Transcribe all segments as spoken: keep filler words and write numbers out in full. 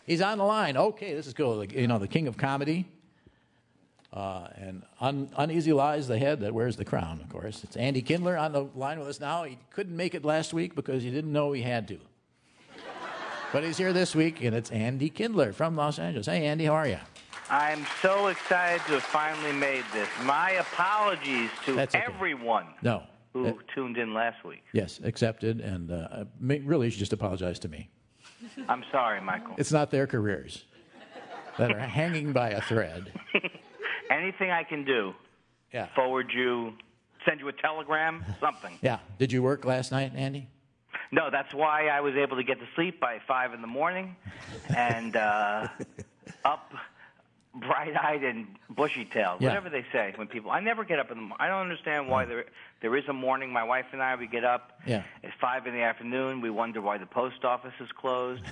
He's on the line. Okay, this is cool. You know, the king of comedy. Uh, and un, Uneasy Lies, the head that wears the crown, of course. It's Andy Kindler on the line with us now. He couldn't make it last week because he didn't know he had to. But he's here this week, and it's Andy Kindler from Los Angeles. Hey, Andy, how are you? I'm so excited to have finally made this. My apologies to That's okay. everyone no. who uh, tuned in last week. Yes, accepted, and uh, really you should just apologize to me. I'm sorry, Michael. It's not their careers that are hanging by a thread. Anything I can do, yeah. forward you, send you a telegram, something. Yeah. Did you work last night, Andy? No, that's why I was able to get to sleep by five in the morning and uh, up bright-eyed and bushy-tailed, yeah. whatever they say when people. I never get up in the morning. I don't understand why there there is a morning. My wife and I, we get up yeah. at five in the afternoon. We wonder why the post office is closed,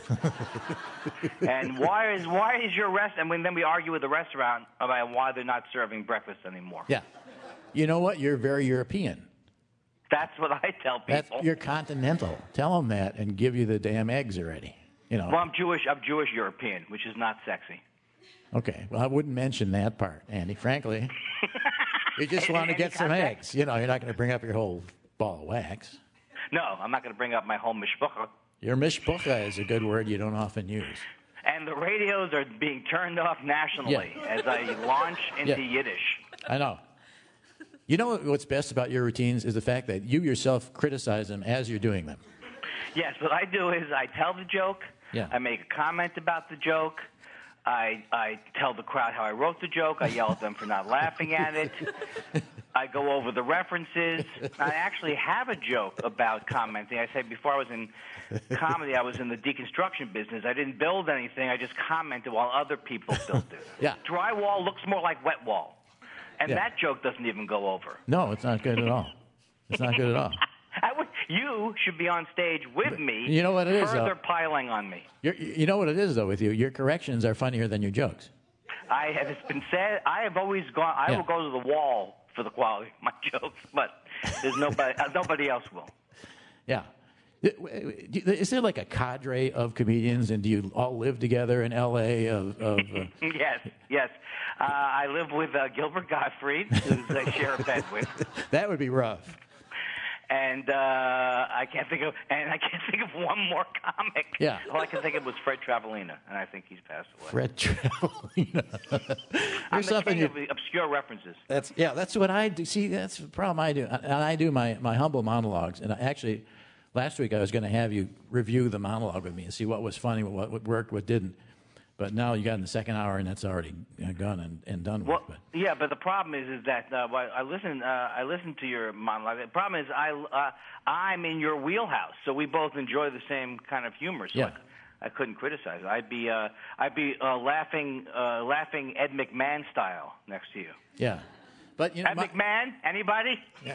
and why is why is your rest? And when, then we argue with the restaurant about why they're not serving breakfast anymore. Yeah, you know what? You're very European. That's what I tell people. That's, you're continental. Tell them that and give you the damn eggs already. You know. Well, I'm Jewish. I'm Jewish European, which is not sexy. Okay. Well, I wouldn't mention that part, Andy, frankly. You just want to get some context? eggs. You know, you're not going to bring up your whole ball of wax. No, I'm not going to bring up my whole mishpucha. Your mishpucha is a good word you don't often use. And the radios are being turned off nationally yeah. as I launch into yeah. Yiddish. I know. You know what's best about your routines is the fact that you yourself criticize them as you're doing them. Yes, what I do is I tell the joke. Yeah. I make a comment about the joke. I, I tell the crowd how I wrote the joke. I yell at them for not laughing at it. I go over the references. I actually have a joke about commenting. I said before I was in comedy, I was in the deconstruction business. I didn't build anything. I just commented while other people built it. Yeah. Drywall looks more like wet wall. And yeah. that joke doesn't even go over. No, it's not good at all. It's not good at all. I would, you should be on stage with me. You know what it is, further though? piling on me. You're, you know what it is, though, with you? Your corrections are funnier than your jokes. I have, it's been said, I have always gone, I yeah. will go to the wall for the quality of my jokes, but there's nobody, uh, nobody else will. Yeah. Is there like a cadre of comedians, and do you all live together in L A? Of, of uh... Yes, yes. Uh, I live with uh, Gilbert Gottfried, who I share a bed with. That would be rough. And uh, I can't think of, and I can't think of one more comic. Yeah. All I can think of was Fred Travalena, and I think he's passed away. Fred Travalena. I'm the king of obscure references. That's yeah. That's what I do. See, that's the problem I do. And I do my, my humble monologues. And I actually, last week I was going to have you review the monologue with me and see what was funny, what, what worked, what didn't. But now you got in the second hour, and that's already gone and, and done with. Well, but. yeah, but the problem is, is that uh, I listen. Uh, I listen to your monologue. The problem is, I uh, I'm in your wheelhouse, so we both enjoy the same kind of humor. So yeah. I, I couldn't criticize. I'd be uh, I'd be uh, laughing, uh, laughing Ed McMahon style next to you. Yeah, but you know, Ed my, McMahon, anybody? Yeah.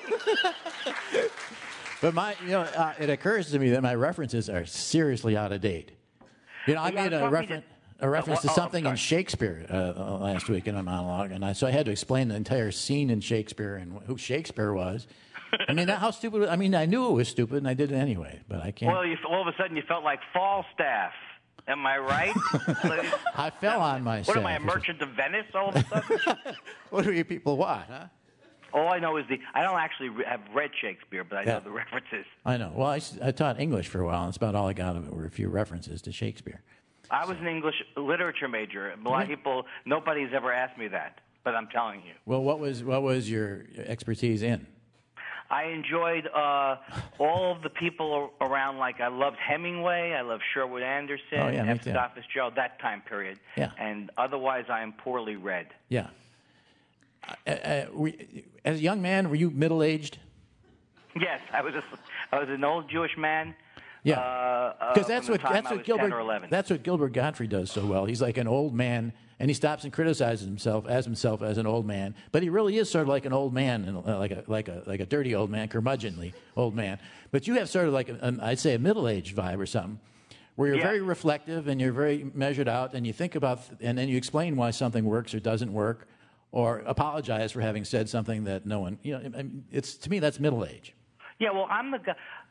But my, you know, uh, it occurs to me that my references are seriously out of date. You know, I well, made yeah, a reference. A reference oh, to oh, something in Shakespeare uh, last week in a monologue, and I, so I had to explain the entire scene in Shakespeare and who Shakespeare was. I mean, that, how stupid! I mean, I knew it was stupid, and I did it anyway. But I can't. Well, you, all of a sudden, you felt like Falstaff. Am I right? I fell on myself. What am I, a merchant of Venice? All of a sudden. What do you people want, huh? All I know is the. I don't actually re- have read Shakespeare, but I yeah. know the references. I know. Well, I, I taught English for a while, and that's about all I got of it were a few references to Shakespeare. I was an English literature major. A lot of people, nobody's ever asked me that, but I'm telling you. Well, what was what was your expertise in? I enjoyed uh, all of the people around. Like I loved Hemingway, I loved Sherwood Anderson, oh, yeah, F. Scott Fitzgerald, that time period. Yeah. And otherwise, I am poorly read. Yeah. Uh, uh, we, as a young man, were you middle-aged? Yes, I was. A, I was an old Jewish man. Yeah, because uh, that's what that's what Gilbert that's what Gilbert Gottfried does so well. He's like an old man, and he stops and criticizes himself as himself as an old man. But he really is sort of like an old man, and like a like a like a dirty old man, curmudgeonly old man. But you have sort of like a, a, I'd say a middle-aged vibe or something, where you're yeah. very reflective and you're very measured out, and you think about, and then you explain why something works or doesn't work, or apologize for having said something that no one, you know, it's to me that's middle age. Yeah, well, I'm the guy.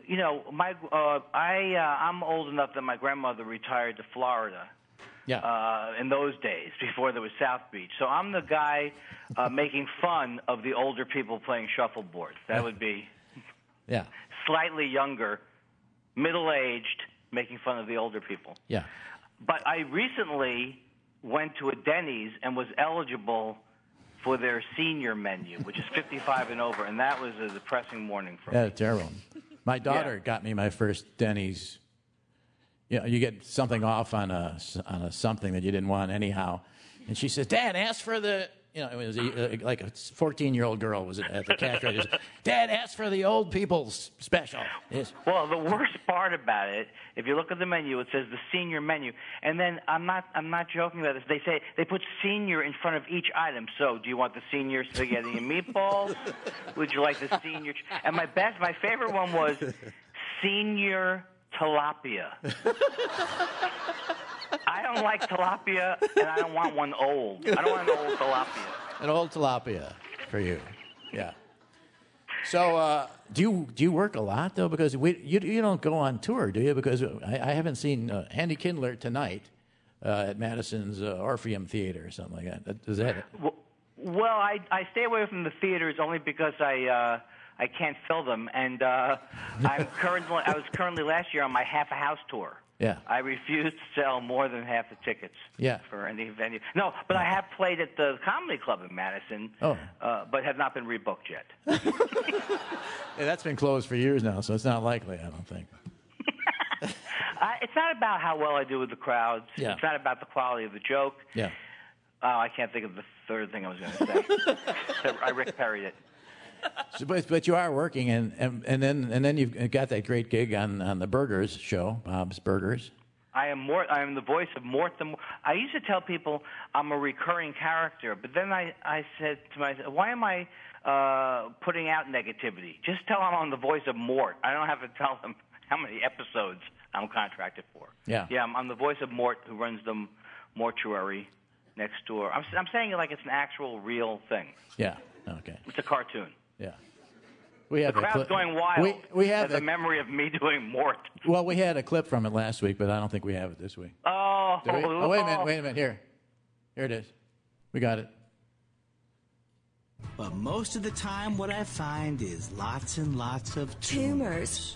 you know, my uh, I uh, I'm old enough that my grandmother retired to Florida. Yeah. Uh, in those days, before there was South Beach. So I'm the guy uh, making fun of the older people playing shuffleboard. That would be yeah. slightly younger, middle-aged, making fun of the older people. Yeah. But I recently went to a Denny's and was eligible for their senior menu, which is fifty-five and over, and that was a depressing morning for yeah, me. Terrible. My daughter Yeah. got me my first Denny's. You know, you get something off on a on a something that you didn't want anyhow, and she says, "Dad, ask for the." You know, it was a, like a fourteen-year-old girl was at the cash register. Dad, ask for the old people's special. Yes. Well, the worst part about it, if you look at the menu, it says the senior menu, and then I'm not I'm not joking about this. They say they put senior in front of each item. So, do you want the senior spaghetti and meatballs? Would you like the senior? Ch-? And my best, my favorite one was senior tilapia. I don't like tilapia, and I don't want one old. I don't want an old tilapia. An old tilapia for you. Yeah. So, uh, do you do you work a lot though? Because we you you don't go on tour, do you? Because I, I haven't seen uh, Andy Kindler tonight uh, at Madison's uh, Orpheum Theater or something like that. Is that it? Well, well I I stay away from the theaters only because I. Uh, I can't fill them, and uh, I'm currently. I was currently last year on my half a house tour. Yeah. I refuse to sell more than half the tickets. Yeah. For any venue. No, but I have played at the Comedy Club in Madison. Oh. Uh, but have not been rebooked yet. Yeah, that's been closed for years now, so it's not likely. I don't think. I, it's not about how well I do with the crowds. Yeah. It's not about the quality of the joke. Yeah. Oh, I can't think of the third thing I was going to say. So I Rick Perry'd it. So, but, but you are working, and, and, and then and then you've got that great gig on, on the Burgers show, Bob's Burgers. I am Mort. I am the voice of Mort. The, I used to tell people I'm a recurring character, but then I, I said to myself, why am I uh, putting out negativity? Just tell them I'm the voice of Mort. I don't have to tell them how many episodes I'm contracted for. Yeah. Yeah, I'm, I'm the voice of Mort, who runs the mortuary next door. I'm, I'm saying it like it's an actual, real thing. Yeah. Okay. It's a cartoon. Yeah. We have The crowd's cli- going wild We, we have at the a- memory of me doing Mort. Well, we had a clip from it last week, but I don't think we have it this week. Oh, Do we? Oh, wait a minute, wait a minute. Here. Here it is. We got it. But most of the time, what I find is lots and lots of Tumors.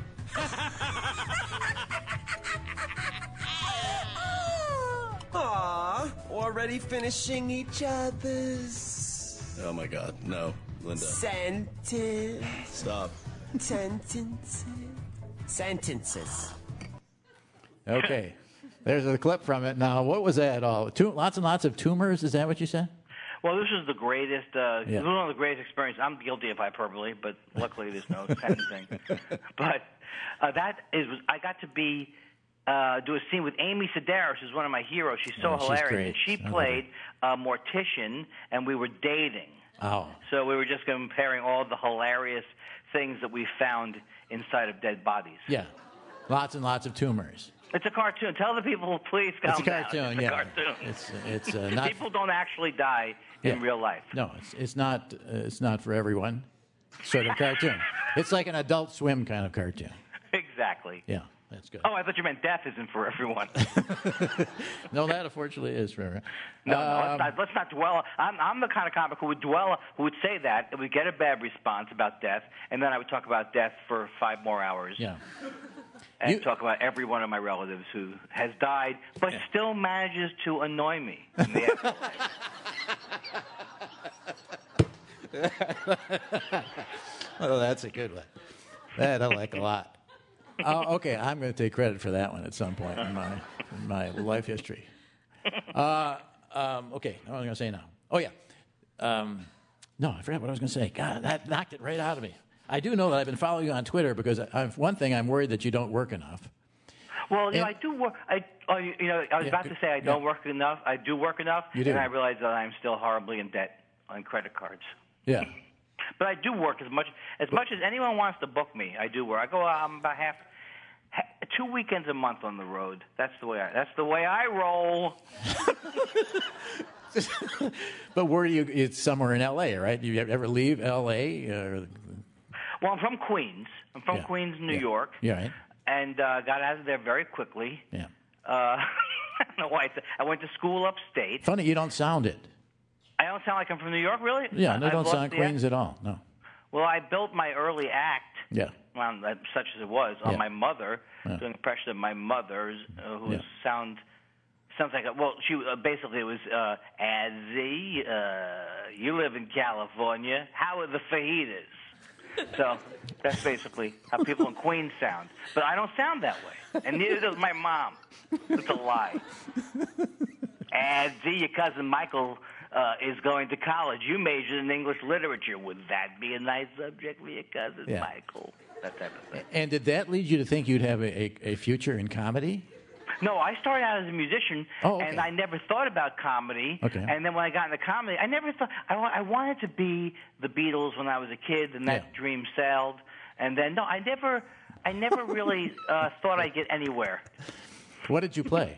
Aw, already finishing each other's Oh my God, no, Linda. sentence. Stop. Sentences. Sentences. Okay. There's a clip from it. Now, what was that all? Tu- lots and lots of tumors? Is that what you said? Well, this was the greatest, uh, Yeah. this was one of the greatest experiences. I'm guilty of hyperbole, but luckily there's no sentencing. But uh, that is, I got to be, uh, do a scene with Amy Sedaris, who's one of my heroes. She's so Oh, she's hilarious. great. And she I love played a mortician, and we were dating. Oh. So we were just comparing all the hilarious things that we found inside of dead bodies. Yeah. Lots and lots of tumors. It's a cartoon. Tell the people, please, calm It's a cartoon, down. It's yeah. a cartoon. It's it's uh, not. People don't actually die in Yeah. real life. No, it's it's not. Uh, it's not for everyone. Sort of cartoon. It's like an Adult Swim kind of cartoon. Exactly. Yeah, that's good. Oh, I thought you meant death isn't for everyone. No, that unfortunately is for everyone. No, no, Um, let's not, let's not dwell. I'm, I'm the kind of comic who would dwell, who would say that, and would get a bad response about death, and then I would talk about death for five more hours. Yeah. And You- talk about every one of my relatives who has died, but Yeah. still manages to annoy me in the afterlife. Oh, that's a good one. That I like a lot. Oh, okay, I'm going to take credit for that one at some point in my in my life history. Uh, um, okay, what was I going to say now? Oh yeah, um, no, I forgot what I was going to say. God, that knocked it right out of me. I do know that I've been following you on Twitter because I, I've, one thing I'm worried that you don't work enough. Well, you know, And- I do work. I, oh, you you know, I was Yeah, about good. to say I don't Yeah. work enough. I do work enough, You do. and I realize that I'm still horribly in debt on credit cards. Yeah. But I do work as much as much as anyone wants to book me. I do work. I go um, about half, ha two weekends a month on the road. That's the way. I, that's the way I roll. But where do you? It's somewhere in L A, right? Do you ever leave L A? Or, Well, I'm from Queens, I'm from Yeah. Queens, New Yeah. York. Yeah, right. And uh, got out of there very quickly. Yeah. Uh, I don't know why. I, said- I went to school upstate. Funny, you don't sound it. I don't sound like I'm from New York, really? Yeah, no, I've don't lost sound the Queens accent? at all. No. Well, I built my early act, Yeah. well, such as it was, on Yeah. my mother, Yeah. doing an impression of my mother's, uh, who Yeah. sound sounds like a, well, she uh, basically it was uh, Azzy, uh, you live in California. How are the fajitas? So that's basically how people in Queens sound. But I don't sound that way, and neither does my mom. It's a lie. Azzy, your cousin Michael uh, is going to college. You majored in English literature. Would that be a nice subject for your cousin Yeah. Michael? That type of thing. And did that lead you to think you'd have a, a, a future in comedy? No, I started out as a musician, Oh, okay. and I never thought about comedy. Okay. And then when I got into comedy, I never thought I, wa- I wanted to be the Beatles when I was a kid, and that Yeah. dream sailed. And then no, I never, I never really uh, thought I'd get anywhere. What did you play?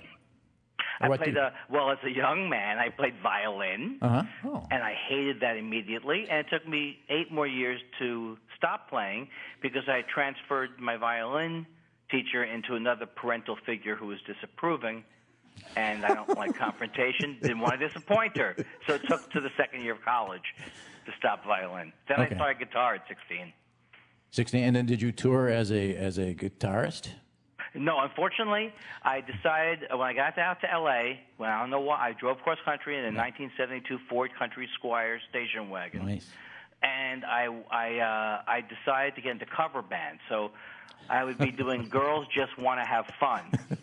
Or I what played did- uh, well as a young man. I played violin, Uh-huh. Oh. and I hated that immediately. And it took me eight more years to stop playing because I transferred my violin teacher into another parental figure who was disapproving, and I don't like confrontation. Didn't want to disappoint her, so it took to the second year of college to stop violin. Then Okay. I started guitar at sixteen. sixteen. And then did you tour as a as a guitarist? No, unfortunately, I decided uh, when I got out to L A, well, I don't know why, I drove cross country in a nineteen seventy-two Ford Country Squire station wagon. Nice. And I, I, uh, I decided to get into cover band. So I would be doing Girls Just Want to Have Fun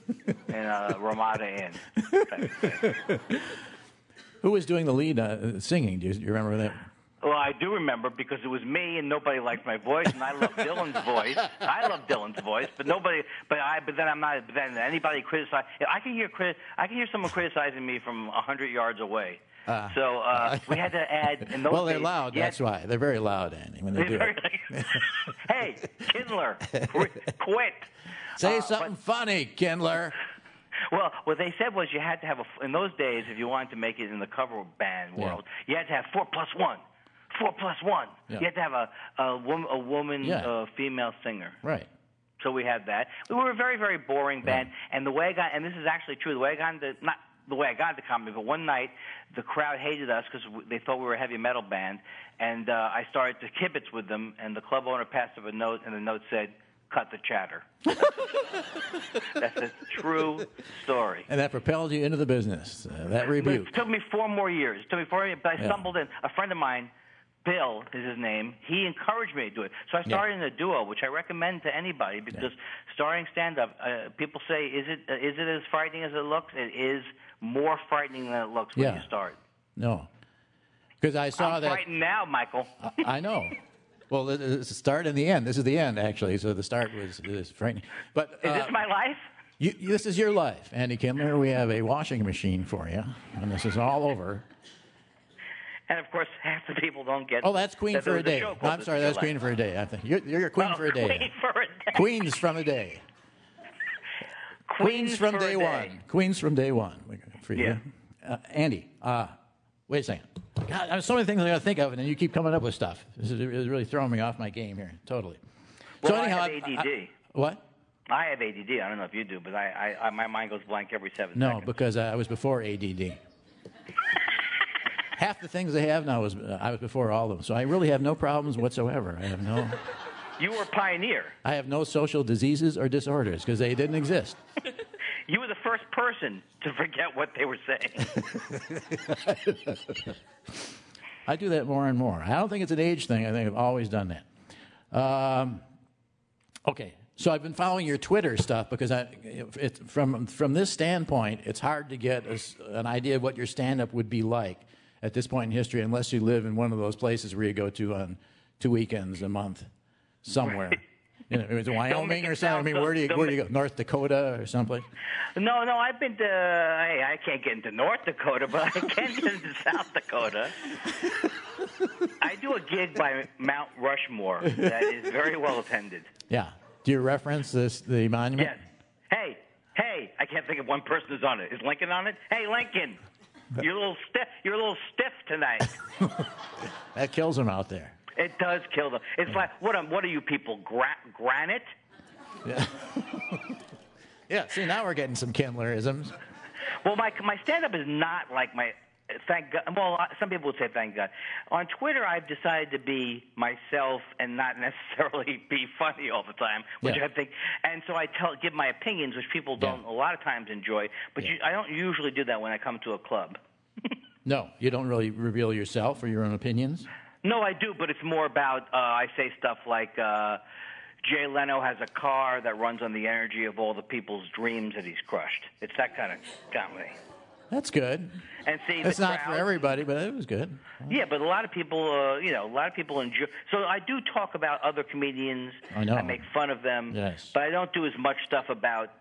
in a Ramada Inn. type of thing. Who was doing the lead uh, singing? Do you, do you remember that? Well, I do remember because it was me, and nobody liked my voice, and I love Dylan's voice. I love Dylan's voice, but nobody. But I. But then I'm not. But then anybody criticize. I can hear. Criti- I can hear someone criticizing me from a hundred yards away. Uh, so uh, we had to add. In those Well, they're days, loud. you had- That's why they're very loud, Andy, when they do it. Hey, Kindler, quit. quit. Say Uh, something funny, Kindler. Well, what they said was you had to have a. In those days, if you wanted to make it in the cover band Yeah. world, you had to have four plus one. Four plus one. Yeah. You had to have a a, wom- a woman, Yeah. uh, female singer. Right. So we had that. We were a very, very boring band. And the way I got, and this is actually true, the way I got into, not the way I got into comedy, but one night the crowd hated us because they thought we were a heavy metal band. And uh, I started to kibitz with them, and the club owner passed up a note, and the note said, "Cut the chatter." That's a true story. And that propelled you into the business. Uh, that rebuke. It took me four more years. It took me four years, but I Yeah. stumbled in. A friend of mine, Bill is his name, he encouraged me to do it. So I started in a duo, which I recommend to anybody because starting stand-up, uh, people say, is it uh, is it as frightening as it looks? It is more frightening than it looks when Yeah. you start. No. Because I saw I'm that. frightened now, Michael. I know. Well, it's the start and the end. This is the end, actually. So the start was is frightening. But Is uh, this my life? you, this is your life, Andy Kindler. We have a washing machine for you, and this is all over. And, of course, half the people don't get Oh, that's Queen that for there a was a day. show No, called I'm This sorry, Is Your that's Queen Life. for a day. I think you're, you're a Queen Oh, for a day. Queen for a day. Queens from a day. Queens from for a day day. one. Queens from day one for you. Yeah. Uh, Andy, uh, wait a second. God, there's so many things I got to think of, and then you keep coming up with stuff. This is, this is really throwing me off my game here, totally. Well, so I anyhow, have A D D. I- what? I have A D D. I don't know if you do, but I, I, I my mind goes blank every seven No, seconds. because uh, I was before A D D. Half the things I have now was uh, I was before all of them, so I really have no problems whatsoever. I have no, You were a pioneer. I have no social diseases or disorders because they didn't exist. You were the first person to forget what they were saying. I do that more and more. I don't think it's an age thing. I think I've always done that. Um, okay, so I've been following your Twitter stuff because I, it, from from this standpoint, it's hard to get a s an idea of what your stand-up would be like at this point in history, unless you live in one of those places where you go to on two weekends a month somewhere. You know, is it Wyoming or something? I mean, where do you where do you go? North Dakota or someplace? No, no, I've been to. Hey, I can't get into North Dakota, but I can get into South Dakota. I do a gig by Mount Rushmore that is very well attended. Yeah. Do you reference this the monument? Yes. Hey, hey, I can't think of one person who's on it. Is Lincoln on it? Hey, Lincoln, you're a little stiff. You're a little stiff tonight. That kills them out there. It does kill them. It's like, what are, what are you people, gra- granite? Yeah. Yeah, see, now we're getting some Kindlerisms. Well, my my stand-up is not like my, thank God, well, some people would say thank God. On Twitter, I've decided to be myself and not necessarily be funny all the time, which Yeah. I think, and so I tell, give my opinions, which people don't Yeah. a lot of times enjoy, but Yeah. you, I don't usually do that when I come to a club. No, you don't really reveal yourself or your own opinions? No, I do, but it's more about, uh, I say stuff like, uh, Jay Leno has a car that runs on the energy of all the people's dreams that he's crushed. It's that kind of comedy. That's good. And see, It's the not crowd, for everybody, but it was good. Yeah, but a lot of people, uh, you know, a lot of people enjoy. So I do talk about other comedians. I know. I make fun of them. Yes. But I don't do as much stuff about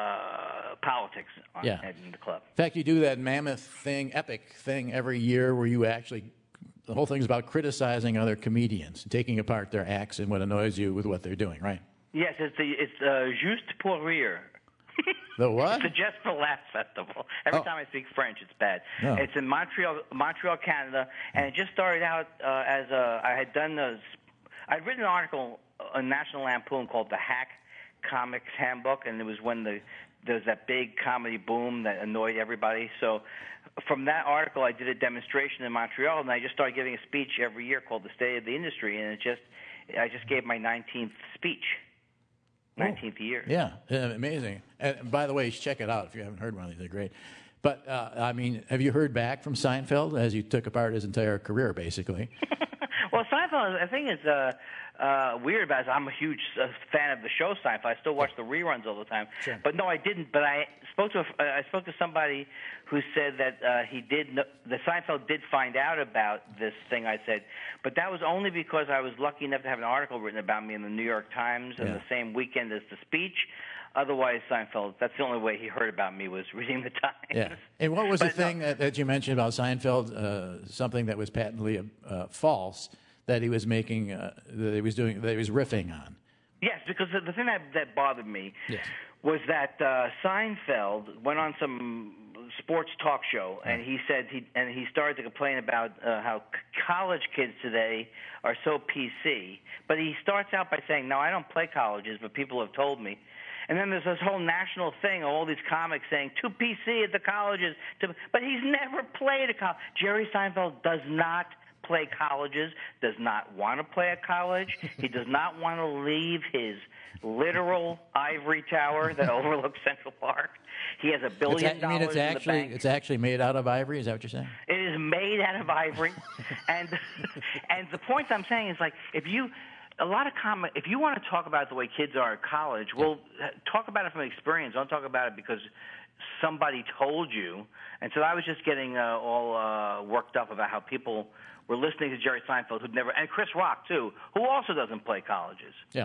uh, politics on, Yeah. in the club. In fact, you do that mammoth thing, epic thing every year where you actually, the whole thing's about criticizing other comedians, taking apart their acts and what annoys you with what they're doing, right? Yes, it's the it's uh, Juste pour rire. The what? It's a Just for Laughs festival. Every Oh. time I speak French, it's bad. Oh. It's in Montreal, Montreal, Canada, and it just started out uh, as a. I had done a. I'd written an article on National Lampoon called "The Hack Comics Handbook," and it was when the there was that big comedy boom that annoyed everybody. So, from that article, I did a demonstration in Montreal, and I just started giving a speech every year called "The State of the Industry," and it just. I just gave my nineteenth speech. nineteenth year. Yeah, uh, amazing. And by the way, you should check it out if you haven't heard one of these. They're great. But, uh, I mean, have you heard back from Seinfeld as you took apart his entire career, basically? Well, Seinfeld, I think it's uh, uh, weird about it. I'm a huge uh, fan of the show Seinfeld. I still watch the reruns all the time. Sure. But no, I didn't. But I spoke to a, uh, I spoke to somebody who said that uh, he did. Know, the Seinfeld did find out about this thing I said, but that was only because I was lucky enough to have an article written about me in the New York Times in Yeah. the same weekend as the speech. Otherwise, Seinfeld, that's the only way he heard about me was reading the Times. Yeah. And what was the But no- thing that, that you mentioned about Seinfeld? Uh, something that was patently uh, false that he was making, uh, that he was doing, that he was riffing on. Yes, because the, the thing that, that bothered me Yes. was that uh, Seinfeld went on some sports talk show, and he said he and he started to complain about uh, how c- college kids today are so P C. But he starts out by saying, "No, I don't play colleges, but people have told me." And then there's this whole national thing of all these comics saying too P C at the colleges, to, but he's never played a college. Jerry Seinfeld does not play colleges, does not want to play at college. He does not want to leave his literal ivory tower that overlooks Central Park. He has a It's billion a- dollars I mean, it's in actually, the bank. it's actually made out of ivory. Is that what you're saying? It is made out of ivory, and and the point I'm saying is like if you. A lot of comic. If you want to talk about the way kids are at college, well, talk about it from experience. Don't talk about it because somebody told you. And so I was just getting uh, all uh, worked up about how people were listening to Jerry Seinfeld, who'd never, and Chris Rock too, who also doesn't play colleges. Yeah.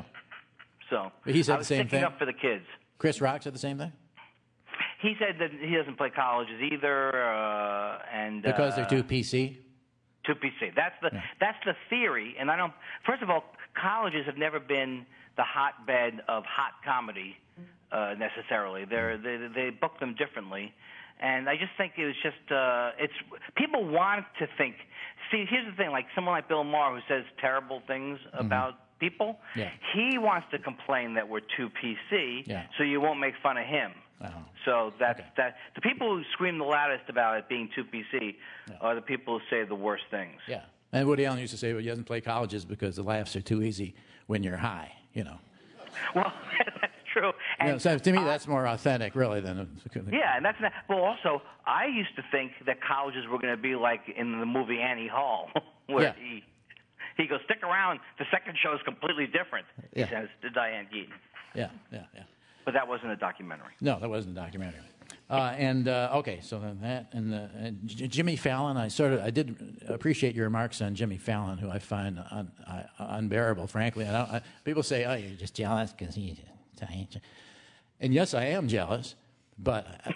So But he said I the was same sticking thing? up for the kids. Chris Rock said the same thing? He said that he doesn't play colleges either, uh, and Because uh, they're too P C? Too P C. That's the that's the theory, and I don't. First of all, colleges have never been the hotbed of hot comedy uh, necessarily. They're, they they book them differently, and I just think it was just uh, it's people want to think. See, here's the thing: like someone like Bill Maher who says terrible things about people, Yeah. he wants to complain that we're too P C, Yeah. so you won't make fun of him. Oh. So that's Okay. that. The people who scream the loudest about it being too P C are the people who say the worst things. Yeah. And Woody Allen used to say, well, he doesn't play colleges because the laughs are too easy when you're high, you know. Well, that's true. You And know, so to me, I- that's more authentic, really, than... yeah, and that's not, well. Also, I used to think that colleges were going to be like in the movie Annie Hall, where Yeah. he he goes, "Stick around. The second show is completely different." He Yeah. says to Diane Keaton, Yeah, yeah, yeah. but that wasn't a documentary. No, that wasn't a documentary. Uh, and uh, okay, so then that and, uh, and J- Jimmy Fallon. I sort of I did appreciate your remarks on Jimmy Fallon, who I find un, uh, unbearable, frankly. I don't, I, people say, "Oh, you're just jealous because he's Italian." And yes, I am jealous, but But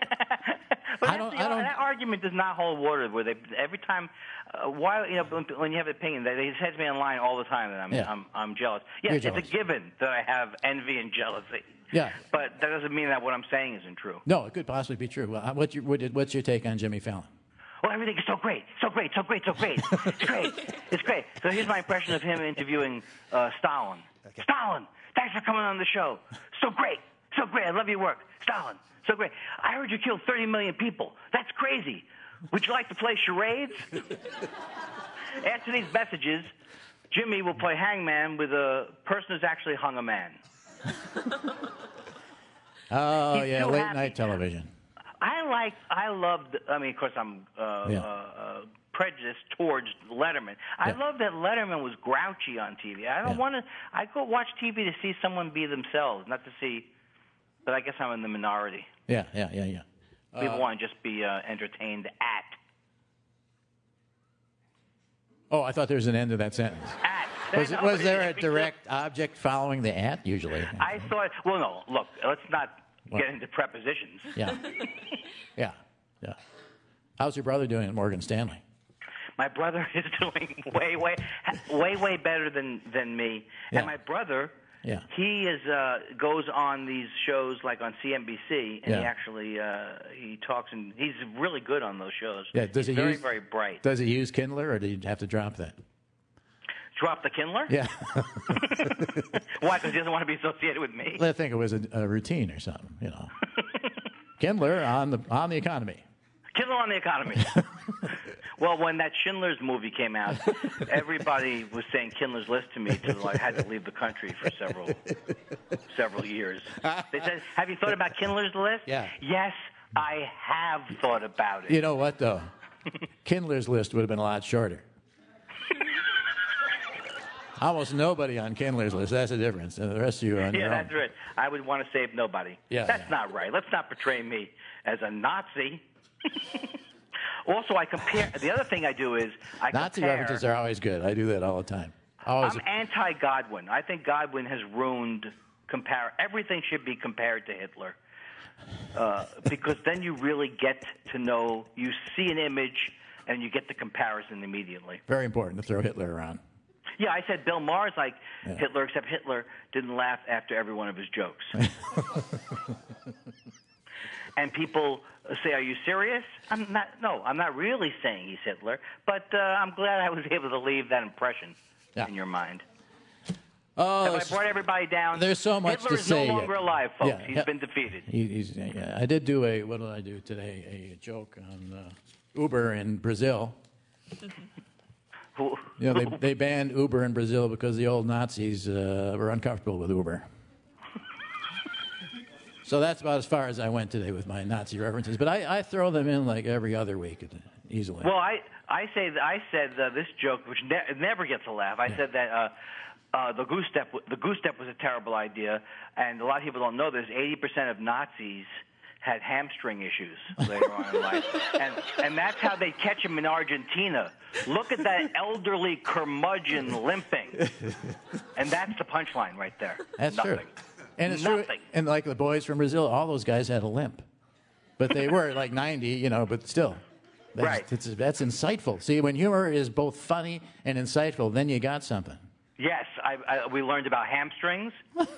I that's don't- the- I don't- That argument does not hold water. Where they every time, uh, why you know when, when you have an opinion, they, they say to me online all the time that I'm Yeah. I'm, I'm jealous. Yes, You're it's jealous. a given that I have envy and jealousy. Yeah. But that doesn't mean that what I'm saying isn't true. no, it could possibly be true. Well, what's your what, what's your take on Jimmy Fallon? Well, "Oh, everything is so great, so great, so great, so great. It's great, it's great." So here's my impression of him interviewing uh, Stalin. Okay. Stalin, thanks for coming on the show. So great, so great. I love your work, Stalin. So great. I heard you killed thirty million people. That's crazy. Would you like to play charades? After these messages, Jimmy will play hangman with a person who's actually hung a man. Oh, He's yeah, too late happy. night television. I like, I loved, I mean, of course, I'm uh, Yeah. uh, uh, prejudiced towards Letterman. I Yeah. love that Letterman was grouchy on T V. I don't Yeah. want to, I go watch T V to see someone be themselves, not to see, but I guess I'm in the minority. Yeah, yeah, yeah, yeah. People Uh, want to just be uh, entertained at. Oh, I thought there was an end to that sentence. At. Was, No, was but there it- a it's direct object following the at, usually? I thought, well, no, look, let's not What? get into prepositions. Yeah. Yeah, yeah. How's your brother doing at Morgan Stanley? My brother is doing way, way, way, way better than than me. Yeah. And my brother, Yeah. he is uh, goes on these shows like on C N B C, and he Yeah. actually uh, he talks and he's really good on those shows. Yeah, does he's he very, use- very bright. Does he use Kindler, or do you have to drop that? Drop the Kindler? Yeah. Why? Because he doesn't want to be associated with me. I think it was a, a routine or something, you know. Kindler on the on the economy. Kindler on the economy. Well, when that Schindler's movie came out, everybody was saying Kindler's List to me till I had to leave the country for several several years. They said, "Have you thought about Kindler's List?" Yeah. Yes, I have thought about it. You know what, though? Kindler's List would have been a lot shorter. Almost nobody on Kindler's List. That's the difference. And the rest of you are on Yeah, your that's own. right. I would want to save nobody. Yeah, That's yeah. not right. Let's not portray me as a Nazi. Also, I compare. The other thing I do is I Nazi compare. references are always good. I do that all the time. Always. I'm anti-Godwin. I think Godwin has ruined compare. Everything should be compared to Hitler, uh, because then you really get to know. You see an image, and you get the comparison immediately. Very important to throw Hitler around. Yeah, I said Bill Maher's like Yeah. Hitler, except Hitler didn't laugh after every one of his jokes. And people say, "Are you serious?" I'm not. No, I'm not really saying he's Hitler, but uh, I'm glad I was able to leave that impression Yeah. in your mind. Oh, Have I brought everybody down? there's so much Hitler to is say no yet. longer alive, folks. Yeah, He's yeah. been defeated. He, he's, yeah, I did do a, what did I do today? A joke on uh, Uber in Brazil. Who- You know, they, they banned Uber in Brazil because the old Nazis uh, were uncomfortable with Uber. So that's about as far as I went today with my Nazi references. But I, I throw them in like every other week easily. Well, I I say that I said uh, this joke, which ne- never gets a laugh. I said that uh, uh, the goose step the goose step was a terrible idea, and a lot of people don't know this. Eighty percent of Nazis had hamstring issues later on in life, and and that's how they catch them in Argentina. Look at that elderly curmudgeon limping, and that's the punchline right there. That's Nothing. true. And it's true. Nothing. And like the boys from Brazil, all those guys had a limp. But they were like ninety, you know, but still. That's, Right. That's, that's insightful. See, when humor is both funny and insightful, then you got something. Yes, I, I, we learned about hamstrings,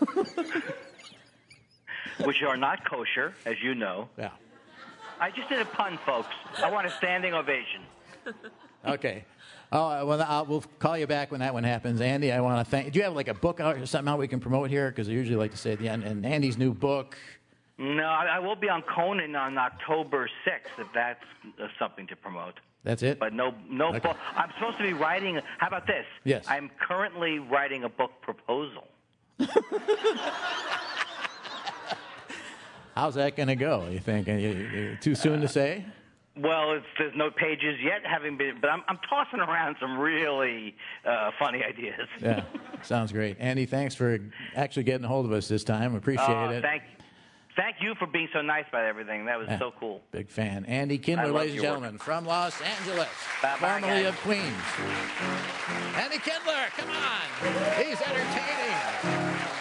which are not kosher, as you know. Yeah. I just did a pun, folks. I want a standing ovation. Okay. Oh, well, I'll, we'll call you back when that one happens. Andy, I want to thank. Do you have like a book out or something out we can promote here? Because I usually like to say at the end. And Andy's new book. No, I, I will be on Conan on October sixth, if that's uh, something to promote. That's it? But no, no. Okay. Book. I'm supposed to be writing. How about this? Yes. I'm currently writing a book proposal. How's that going to go? You think? You, you, too soon to say? Well, it's, there's no pages yet, having been, but I'm, I'm tossing around some really uh, funny ideas. Yeah. Sounds great. Andy, thanks for actually getting a hold of us this time. Appreciate Uh, it. Thank, thank you for being so nice about everything. That was Yeah. so cool. Big fan. Andy I Kindler, love ladies and your gentlemen, from Los Angeles, Bye-bye, formerly guys. of Queens. Andy Kindler, come on. He's entertaining.